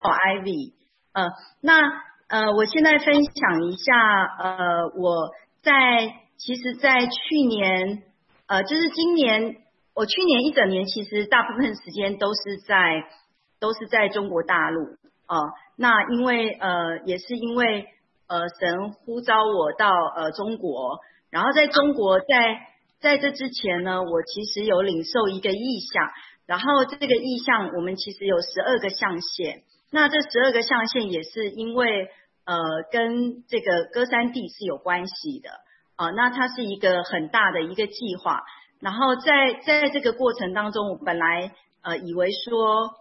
Ivy。我现在分享一下，其实在去年，就是今年，我去年一整年其实大部分时间都是在中国大陆那也是因为神呼召我到中国，然后在中国在这之前呢，我其实有领受一个意象，然后这个意象我们其实有12个象限。那这12个象限也是因为跟这个歌山地是有关系的那它是一个很大的一个计划。然后在这个过程当中，我本来以为说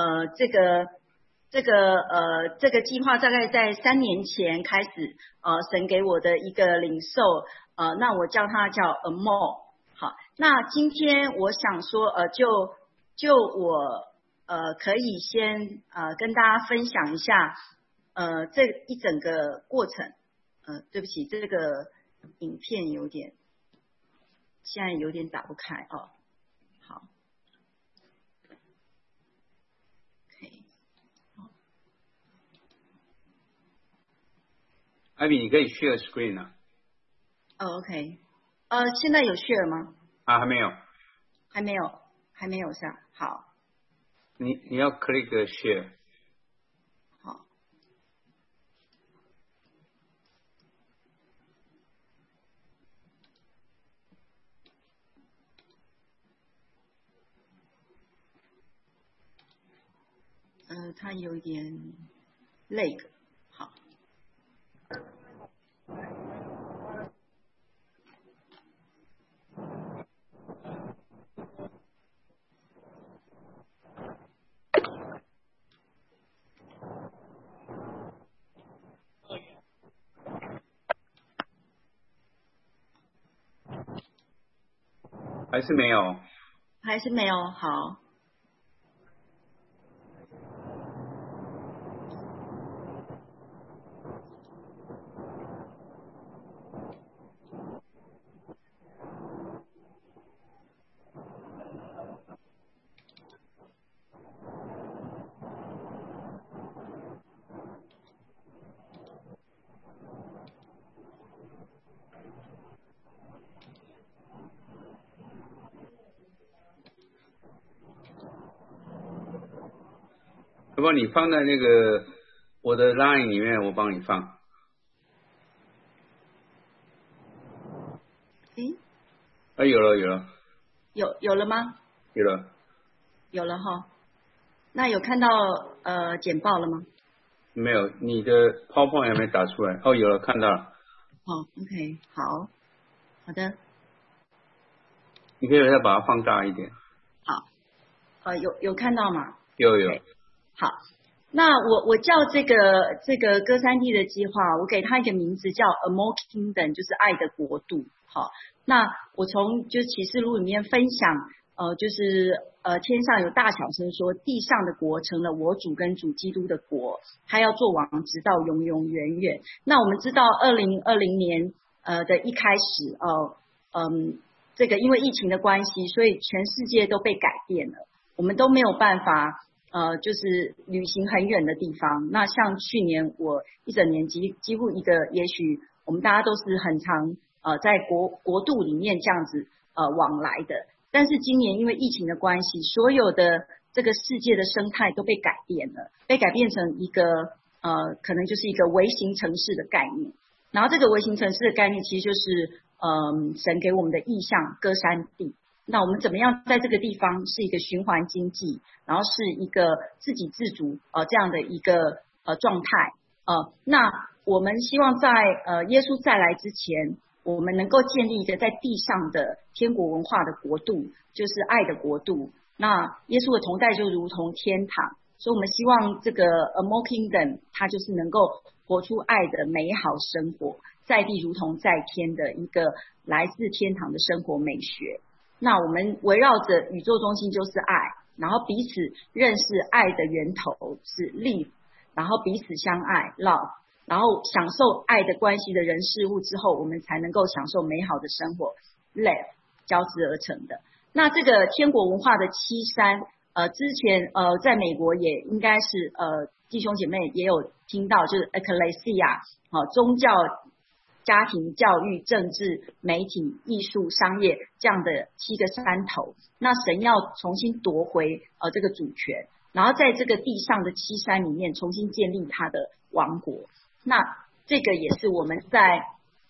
这个计划大概在3年前开始神给我的一个领受那我叫它叫 A More。 好，那今天我想说就我可以先跟大家分享一下这一整个过程。对不起，这个影片现在有点打不开好。 艾比，你可以 share screen 啊。 OK。现在有 share 吗？ 还没有。 还没有是吧？好。 你要 click share。 好。它有一点 lag。好。 还是没有？ 还是没有。好。 要不你放在那个我的 line 里面，我帮你放。有了。 有了吗？ 有了。 有了哈。那有看到简报了吗？ 没有，你的 PowerPoint 还没打出来。有了，看到了。 OK， 好的。 你可以再把它放大一点。 好。有看到吗？ 有。 好，那我叫这个歌山地的计划，我给它一个名字叫 A More Kingdom， 就是爱的国度。好，那我从就启示录里面分享就是天上有大小声说，地上的国成了我主跟主基督的国，他要做王直到永永远远。那我们知道2020年的一开始这个因为疫情的关系，所以全世界都被改变了，我们都没有办法就是旅行很远的地方。那像去年我一整年几乎一个，也许我们大家都是很常在国度里面这样子往来的。但是今年因为疫情的关系，所有的这个世界的生态都被改变了，被改变成一个可能就是一个微型城市的概念。然后这个微型城市的概念其实就是神给我们的意象歌山地。那我们怎么样在这个地方是一个循环经济，然后是一个自给自足这样的一个状态那我们希望在耶稣再来之前，我们能够建立一个在地上的天国文化的国度，就是爱的国度。那耶稣的同在就如同天堂，所以我们希望这个 A More Kingdom 它就是能够活出爱的美好生活，在地如同在天的一个来自天堂的生活美学。那我们围绕着宇宙中心就是爱，然后彼此认识爱的源头是 live， 然后彼此相爱 love， 然后享受爱的关系的人事物之后，我们才能够享受美好的生活 live 交织而成的。那这个天国文化的7山之前在美国也应该是弟兄姐妹也有听到，就是 Ecclesia 宗教、家庭、教育、政治、媒体、艺术、商业这样的7个山头。那神要重新夺回这个主权，然后在这个地上的7山里面重新建立他的王国。那这个也是我们在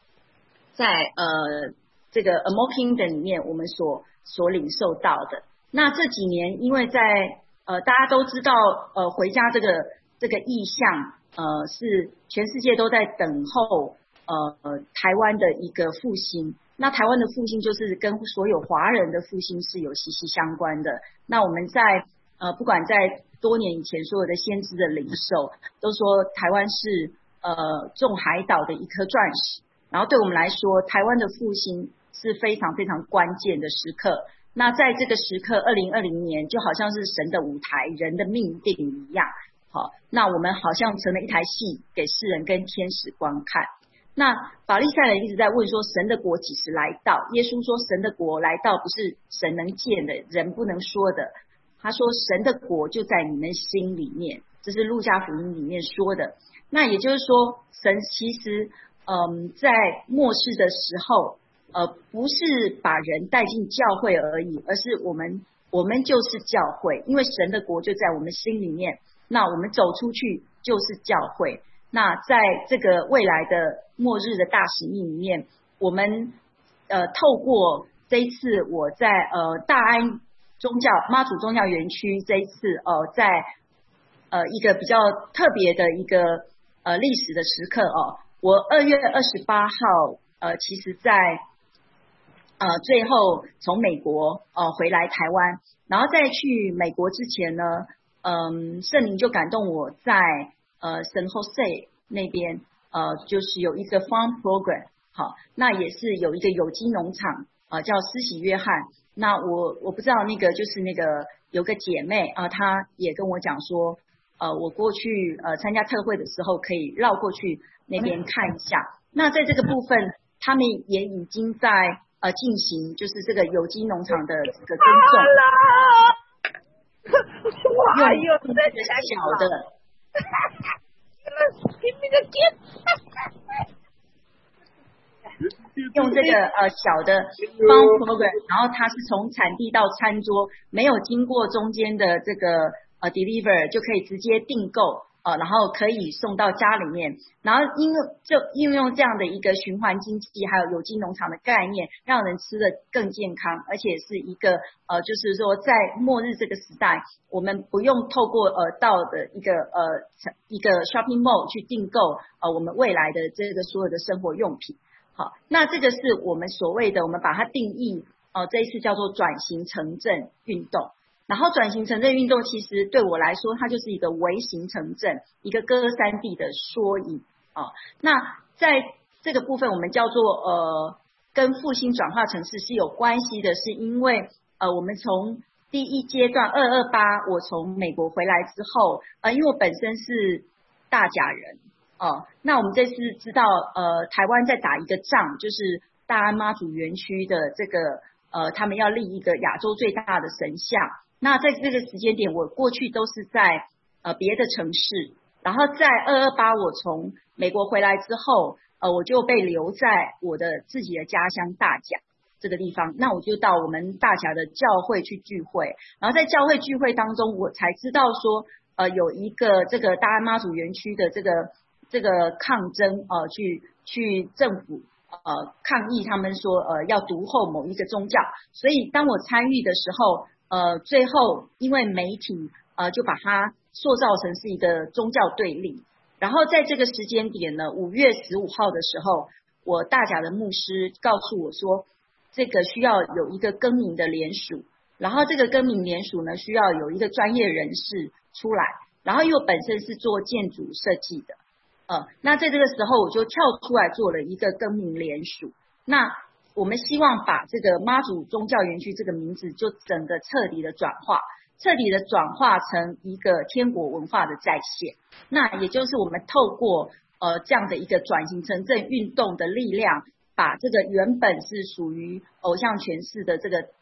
这个 A More Kingdom 里面我们所领受到的。那这几年因为在大家都知道回家这个意向是全世界都在等候台湾的一个复兴。那台湾的复兴就是跟所有华人的复兴是有息息相关的。那我们在不管在多年以前所有的先知的领受都说台湾是众海岛的一颗钻石，然后对我们来说台湾的复兴是非常非常关键的时刻。那在这个时刻2020年就好像是神的舞台，人的命定一样。好，那我们好像成了一台戏给世人跟天使观看。那法利赛人一直在问说神的国几时来到，耶稣说神的国来到不是神能见的，人不能说的，他说神的国就在你们心里面，这是路加福音里面说的。那也就是说神其实在末世的时候不是把人带进教会而已，而是我们就是教会，因为神的国就在我们心里面，那我们走出去就是教会。那在这个未来的末日的大使命里面，我们透过这一次我在大安妈祖宗教园区这一次在一个比较特别的一个历史的时刻我2月28号其实在最后从美国回来台湾，然后在去美国之前呢圣灵就感动我在San Jose 那边就是有一个 farm program 好，那也是有一个有机农场叫施洗约翰。那我不知道那个就是那个有个姐妹她也跟我讲说我过去参加特会的时候可以绕过去那边看一下。那在这个部分他们也已经在进行就是这个有机农场的这个耕种，用这个小的用这个小的 farm program， 然后它是从产地到餐桌，没有经过中间的这个deliver 就可以直接订购然后可以送到家里面，然后应用这样的一个循环经济还有有机农场的概念，让人吃得更健康，而且是一个就是说在末日这个时代，我们不用透过到的一个 shopping mall 去订购我们未来的这个所有的生活用品。好，那这个是我们所谓的我们把它定义这一次叫做转型城镇运动。然后转型城镇运动其实对我来说它就是一个微型城镇，一个歌山地的缩影那在这个部分我们叫做跟复兴转化城市是有关系的，是因为我们从第一阶段228我从美国回来之后因为我本身是大甲人那我们这次知道台湾在打一个仗，就是大安妈祖园区的这个他们要立一个亚洲最大的神像。那在这个时间点我过去都是在别的城市，然后在228我从美国回来之后我就被留在我的自己的家乡大甲这个地方，那我就到我们大甲的教会去聚会，然后在教会聚会当中我才知道说有一个这个大安妈祖园区的这个抗争去政府抗议，他们说要独后某一个宗教，所以当我参与的时候最后因为媒体就把它塑造成是一个宗教对立。然后在这个时间点呢5月15号的时候，我大甲的牧师告诉我说这个需要有一个更名的联署，然后这个更名联署呢需要有一个专业人士出来，然后因为我本身是做建筑设计的那在这个时候我就跳出来做了一个更名联署。那我们希望把这个妈祖宗教园区这个名字就整个彻底的转化成一个天国文化的再现。那也就是我们透过这样的一个转型城镇运动的力量，把这个原本是属于偶像权势的这个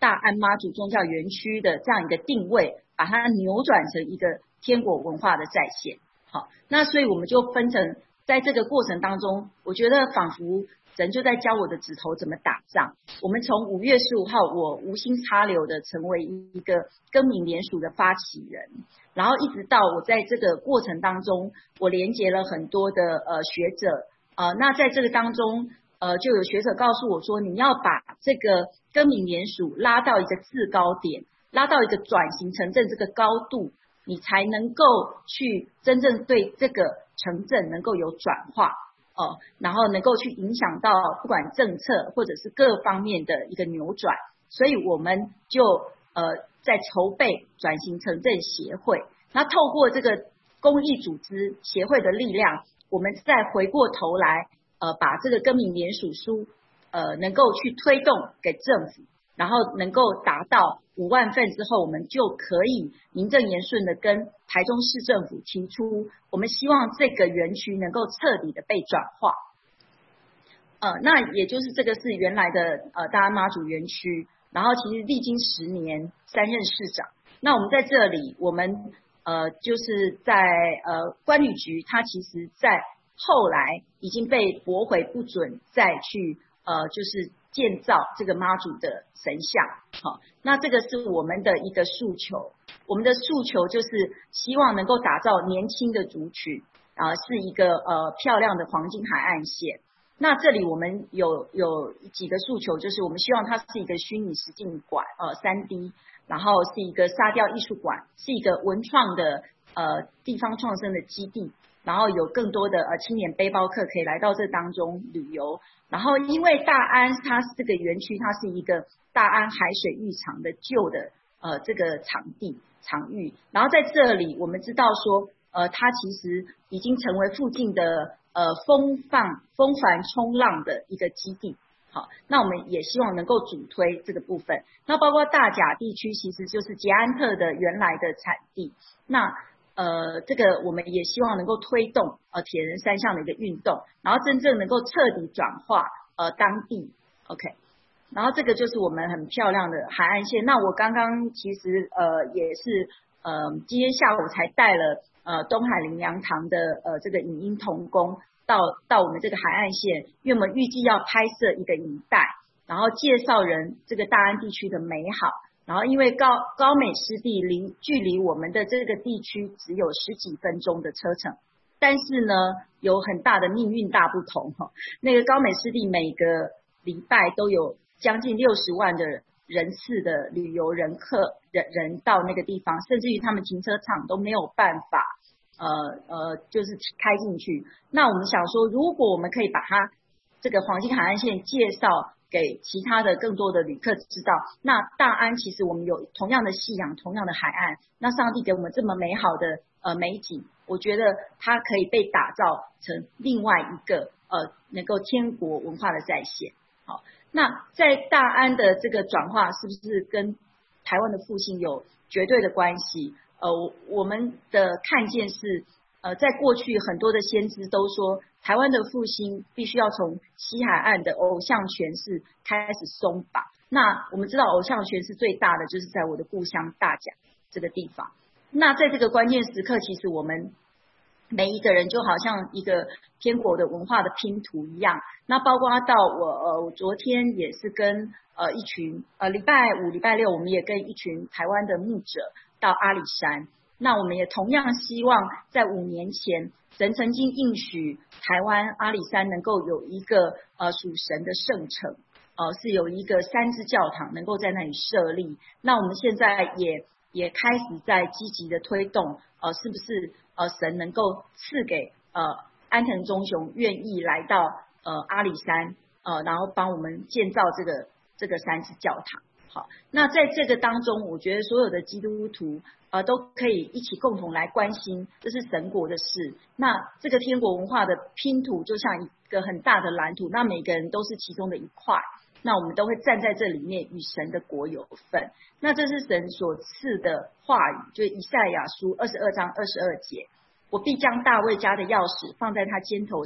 大安妈祖宗教园区的这样一个定位，把它扭转成一个天国文化的再现。好，那所以我们就分成，在这个过程当中，我觉得仿佛神就在教我的指头怎么打仗。我们从5月15号，我无心插柳的成为一个更名联署的发起人，然后一直到我在这个过程当中，我连接了很多的学者，那在这个当中，就有学者告诉我说，你要把这个更名联署拉到一个制高点，拉到一个转型城镇这个高度，你才能够去真正对这个城镇能够有转化，然后能够去影响到不管政策或者是各方面的一个扭转。所以我们就在筹备转型城镇协会，那透过这个公益组织协会的力量，我们再回过头来把这个更名联署书能够去推动给政府，然后能够达到5万份之后，我们就可以名正言顺的跟台中市政府提出，我们希望这个园区能够彻底的被转化。那也就是这个是原来的大安妈祖园区，然后其实历经10年3任市长。那我们在这里，我们就是在关旅局，它其实在后来已经被驳回，不准再去就是建造这个妈祖的神像。好，那这个是我们的一个诉求，我们的诉求就是希望能够打造年轻的族群，是一个漂亮的黄金海岸线。那这里我们有几个诉求，就是我们希望它是一个虚拟实境馆，3D， 然后是一个沙雕艺术馆，是一个文创的地方创生的基地，然后有更多的青年背包客可以来到这当中旅游。然后因为大安它这个园区，它是一个大安海水浴场的旧的这个场域，然后在这里我们知道说它其实已经成为附近的风帆冲浪的一个基地。好，那我们也希望能够主推这个部分。那包括大甲地区其实就是捷安特的原来的产地，那这个我们也希望能够推动铁人三项的一个运动，然后真正能够彻底转化当地。 OK， 然后这个就是我们很漂亮的海岸线。那我刚刚其实也是今天下午才带了东海林良堂的这个影音同工到我们这个海岸线，因为我们预计要拍摄一个影带，然后介绍人这个大安地区的美好。然后因为高美湿地距离我们的这个地区只有10几分钟的车程，但是呢有很大的命运大不同。那个高美湿地每个礼拜都有将近60万的人次的旅游人到那个地方，甚至于他们停车场都没有办法就是开进去。那我们想说，如果我们可以把它这个黄金海岸线介绍给其他的更多的旅客知道，那大安其实我们有同样的夕阳，同样的海岸，那上帝给我们这么美好的美景，我觉得它可以被打造成另外一个能够天国文化的再现。好，那在大安的这个转化是不是跟台湾的复兴有绝对的关系？我们的看见是在过去很多的先知都说，台湾的复兴必须要从西海岸的偶像权势开始松绑。那我们知道偶像权势最大的就是在我的故乡大甲这个地方。那在这个关键时刻，其实我们每一个人就好像一个天国的文化的拼图一样。那包括到我昨天也是跟一群礼拜5、礼拜6，我们也跟一群台湾的牧者到阿里山。那我们也同样希望在5年前，神曾经应许台湾阿里山能够有一个属神的圣城，是有一个3支教堂能够在那里设立。那我们现在也开始在积极的推动，是不是神能够赐给安藤忠雄愿意来到阿里山，然后帮我们建造这个3支教堂。好，那在这个当中，我觉得所有的基督徒都可以一起共同来关心，这是神国的事。那这个天国文化的拼图就像一个很大的蓝图，那每个人都是其中的一块，那我们都会站在这里面与神的国有份。那这是神所赐的话语，就是以赛亚书22章22节，我必将大卫家的钥匙放在他肩头上，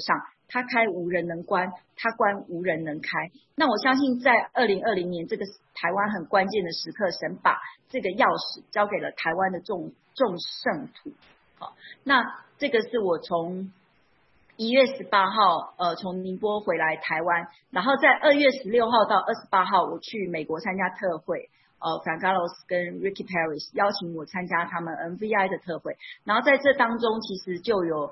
他开无人能关，他关无人能开。那我相信在2020年这个台湾很关键的时刻，神把这个钥匙交给了台湾的众圣徒。好，那这个是我从1月18号从宁波回来台湾，然后在2月16号到28号我去美国参加特会。Frank Carlos 跟 Ricky Paris 邀请我参加他们 NVI 的特会，然后在这当中其实就有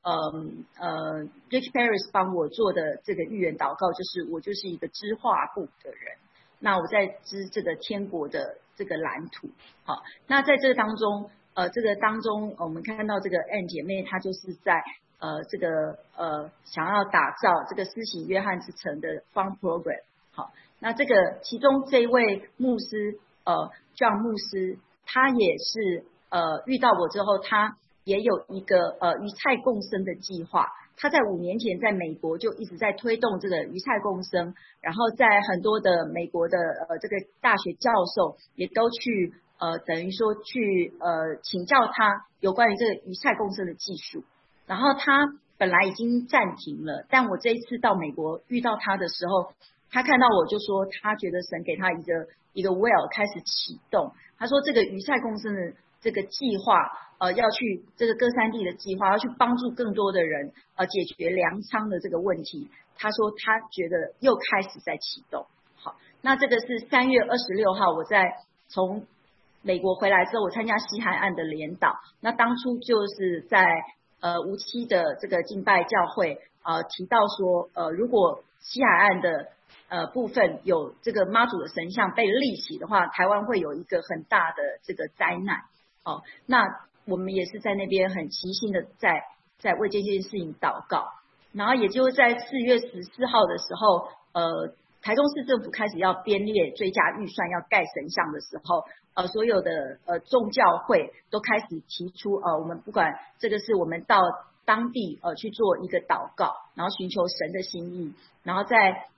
Ricky Paris 帮我做的这个预言祷告，就是我就是一个织画布的人，那我在织这个天国的这个蓝图。好，那在这个当中我们看到这个 Ann 姐妹她就是在这个想要打造这个施洗约翰之城的 Fund Program。好，那这个其中这一位牧师John 牧师，他也是遇到我之后，他也有一个鱼菜共生的计划。他在5年前在美国就一直在推动这个鱼菜共生，然后在很多的美国的这个大学教授也都去等于说去请教他有关于这个鱼菜共生的技术。然后他本来已经暂停了，但我这一次到美国遇到他的时候，他看到我就说他觉得神给他一个 well 开始启动。他说这个鱼菜共生的这个计划要去这个歌山地的计划要去帮助更多的人解决粮仓的这个问题。他说他觉得又开始在启动。好，那这个是3月26号我在从美国回来之后，我参加西海岸的联祷。那当初就是在无期的这个敬拜教会提到说如果西海岸的部分有这个妈祖的神像被立起的话，台湾会有一个很大的这个灾难。那我们也是在那边很齐心的在为这件事情祷告。然后也就在4月14号的时候，台中市政府开始要编列追加预算要盖神像的时候，所有的众教会都开始提出我们不管这个是我们到当地去做一个祷告，然后寻求神的心意。然后在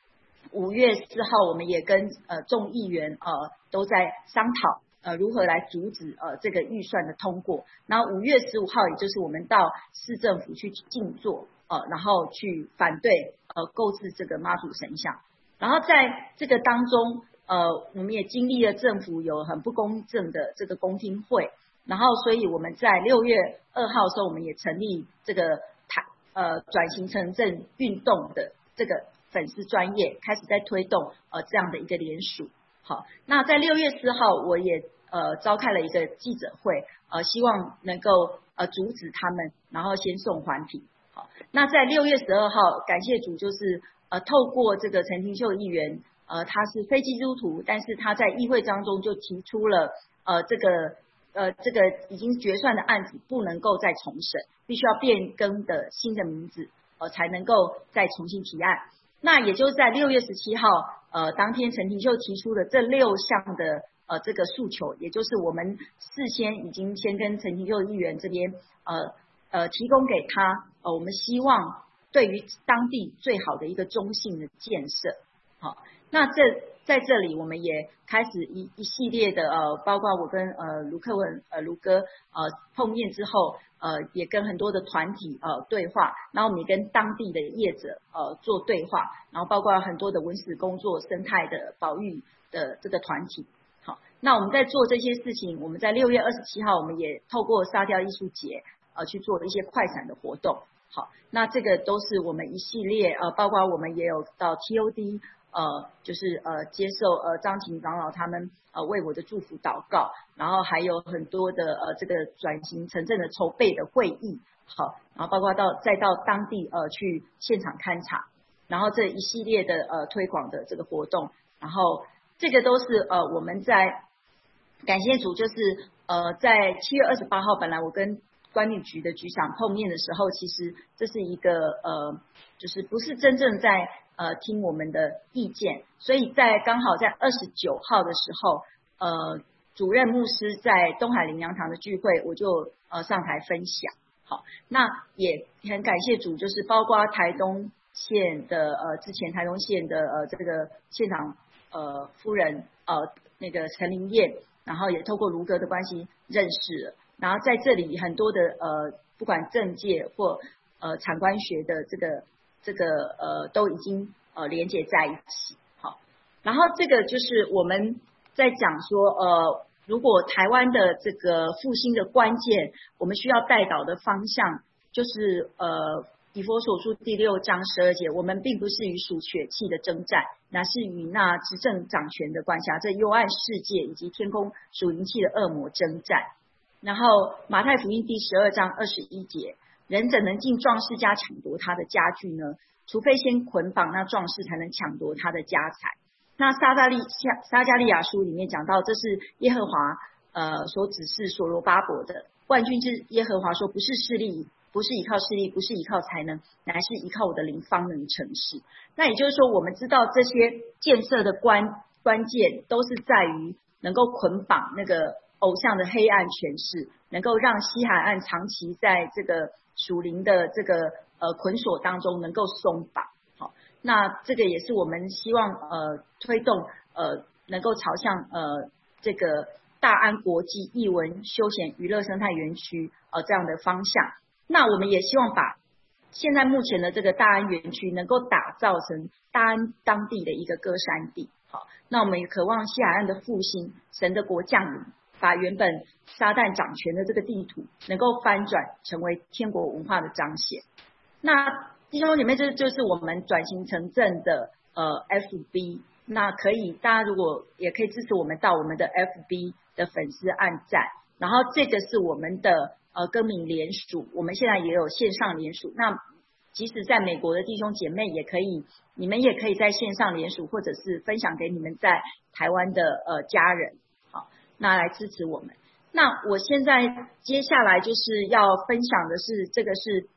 5月4号，我们也跟众议员都在商讨如何来阻止这个预算的通过。然后5月15号，也就是我们到市政府去静坐然后去反对购置这个妈祖神像。然后在这个当中我们也经历了政府有很不公正的这个公听会，然后所以我们在6月2号的时候，我们也成立这个转型城镇运动的这个粉丝专业，开始在推动这样的一个联署。好，那在6月4号，我也召开了一个记者会，希望能够阻止他们，然后先送环评。好，那在6月12号，感谢主，就是透过这个陈廷秀议员，他是非基督徒，但是他在议会当中就提出了这个已经决算的案子不能够再重审，必须要变更的新的名字才能够再重新提案。那也就是在6月17号当天陈廷秀提出的这6项的这个诉求，也就是我们事先已经先跟陈廷秀议员这边提供给他我们希望对于当地最好的一个中性的建设。好，那在这里我们也开始一系列的包括我跟卢克文卢哥碰面之后也跟很多的团体对话，然后我们也跟当地的业者做对话，然后包括很多的文史工作生态的保育的这个团体。好，那我们在做这些事情，我们在6月27号我们也透过沙雕艺术节去做一些快闪的活动。好，那这个都是我们一系列包括我们也有到 TOD就是接受张琴长老他们为我的祝福祷告，然后还有很多的这个转型城镇的筹备的会议。好，然后包括再到当地去现场勘察，然后这一系列的推广的这个活动，然后这个都是我们在感谢主，就是在7月28号，本来我跟管理局的局长碰面的时候，其实这是一个就是不是真正在听我们的意见，所以在刚好在29号的时候，主任牧师在东海灵粮堂的聚会，我就上台分享。好，那也很感谢主，就是包括台东县的之前台东县的这个县长夫人那个陈玲燕，然后也透过卢哥的关系认识了。然后在这里很多的不管政界或产官学的这个这个都已经连接在一起。好，然后这个就是我们在讲说如果台湾的这个复兴的关键，我们需要带导的方向就是以弗所书第6章12节，我们并不是与属血气的征战，乃是与那执政掌权的管辖这幽暗世界以及天空属灵气的恶魔征战。然后马太福音第12章21节，人怎能进壮士家抢夺他的家具呢？除非先捆绑那壮士，才能抢夺他的家财。那撒迦利亚书里面讲到，这是耶和华所指示所罗巴伯的万军之耶和华说，不是势力，不是依靠势力，不是依靠才能，乃是依靠我的灵方能成事。那也就是说，我们知道这些建设的关键都是在于能够捆绑那个偶像的黑暗权势，能够让西海岸长期在这个属灵的这个捆锁当中能够松绑。好，那这个也是我们希望推动能够朝向这个大安国际艺文休闲娱乐生态园区这样的方向。那我们也希望把现在目前的这个大安园区能够打造成大安当地的一个歌山地。好，那我们也渴望西海岸的复兴，神的国降临，把原本撒旦掌权的这个地图能够翻转成为天国文化的彰显。那弟兄姐妹，这就是我们转型成正的FB。那可以大家如果也可以支持我们到我们的 FB 的粉丝按赞，然后这个是我们的更名联署，我们现在也有线上联署。那即使在美国的弟兄姐妹也可以，你们也可以在线上联署，或者是分享给你们在台湾的家人，好，那来支持我们。那我现在接下来就是要分享的是这个是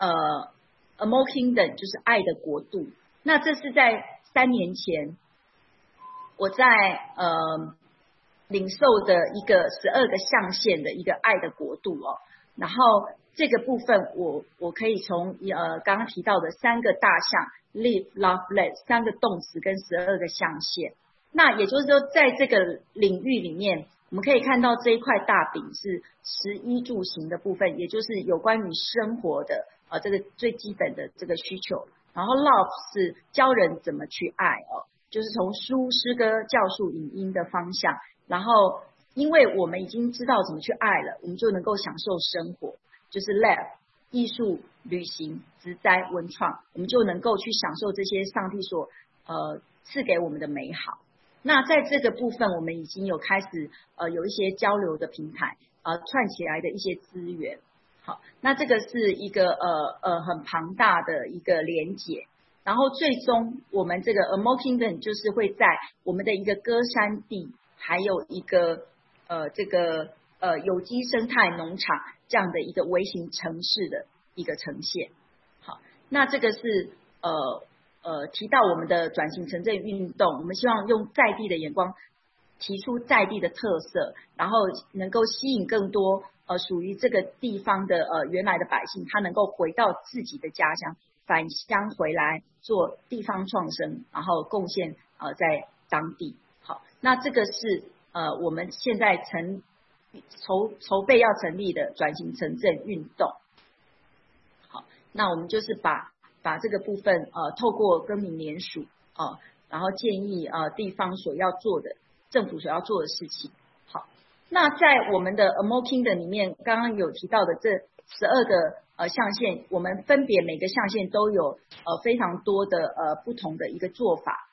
A More Kingdom， 就是爱的国度。那这是在3年前我在领受的一个12个象限的一个爱的国度哦。然后这个部分我可以从刚刚提到的3个大项 live love let 3个动词跟12个象限。那也就是说在这个领域里面，我们可以看到这一块大饼是11住行的部分，也就是有关于生活的这个最基本的这个需求。然后 love 是教人怎么去爱哦，就是从书诗歌教述影音的方向。然后因为我们已经知道怎么去爱了，我们就能够享受生活，就是 live 艺术旅行植栽文创，我们就能够去享受这些上帝所赐给我们的美好。那在这个部分我们已经有开始有一些交流的平台串起来的一些资源。好，那这个是一个很庞大的一个连结。然后最终我们这个 A More Kingdom 就是会在我们的一个歌山地，还有一个这个有机生态农场这样的一个微型城市的一个呈现。好，那这个是提到我们的转型城镇运动，我们希望用在地的眼光提出在地的特色，然后能够吸引更多属于这个地方的原来的百姓，他能够回到自己的家乡，返乡回来做地方创生，然后贡献在当地。好，那这个是我们现在筹备要成立的转型城镇运动。好，那我们就是把这个部分透过更名联署然后建议地方所要做的，政府所要做的事情。好，那在我们的 A More Kingdom 里面，刚刚有提到的这12个象限，我们分别每个象限都有非常多的不同的一个做法。